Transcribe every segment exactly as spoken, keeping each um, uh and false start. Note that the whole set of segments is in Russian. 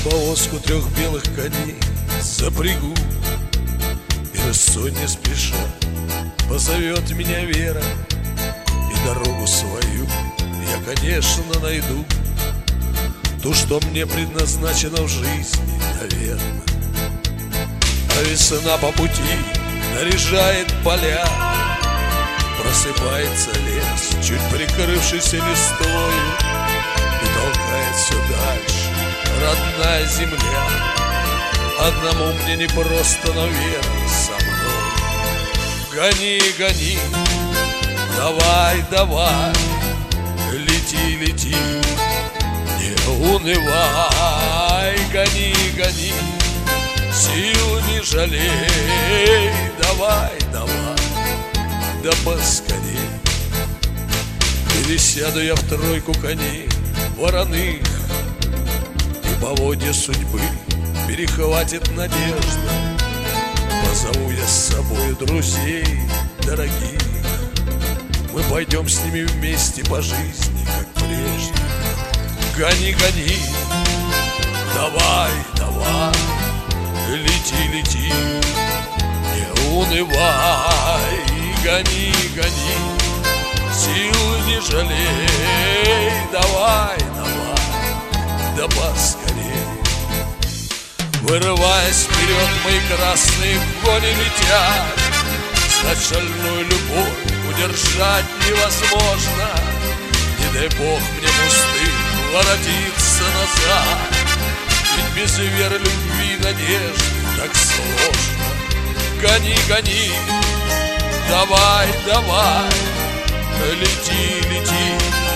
повозку трех белых коней запрягу, и рысцой не спеша позовет меня Вера, и дорогу свою я, конечно, найду, ту, что мне предназначена в жизни, наверное. А весна по пути наряжает поля, просыпается лес, чуть прикрывшийся листвою, и толкает все дальше родная земля. Одному мне не просто, но верно со мной. Гони, гони, давай, давай, лети, лети, не унывай. Гони, гони, сил не жалей, давай, давай, да поскорей. Пересяду я в тройку коней вороных, и поводья судьбы перехватит надежда. Позову я с собой друзей дорогих, мы пойдем с ними вместе по жизни, как прежде. Гони, гони, давай, давай, лети, лети, не унывай. Гони, гони, сил не жалей, давай, давай, да поскорей. Вырываясь вперед, мои красные кони летят, знать шальную любовь удержать невозможно. Не дай Бог мне пустым воротиться назад, ведь без веры, любви, надежды так сложно. Гони, гони, давай, давай, лети, лети,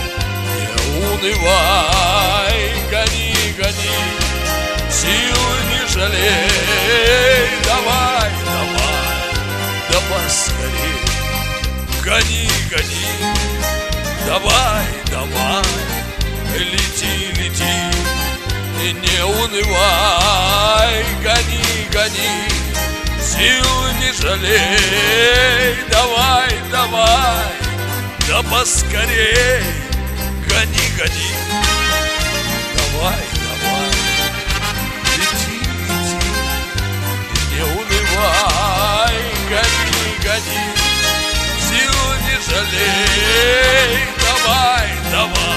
не унывай. Гони, гони, сил не жалей, давай, давай, да поскорей. Гони, гони, давай, давай, лети, лети, и не унывай. Гони, гони, сил не жалей, давай, давай, да поскорей. Гони, гони, давай, давай, лети, лети, и не унывай. Гони, гони, сил не жалей, давай, давай.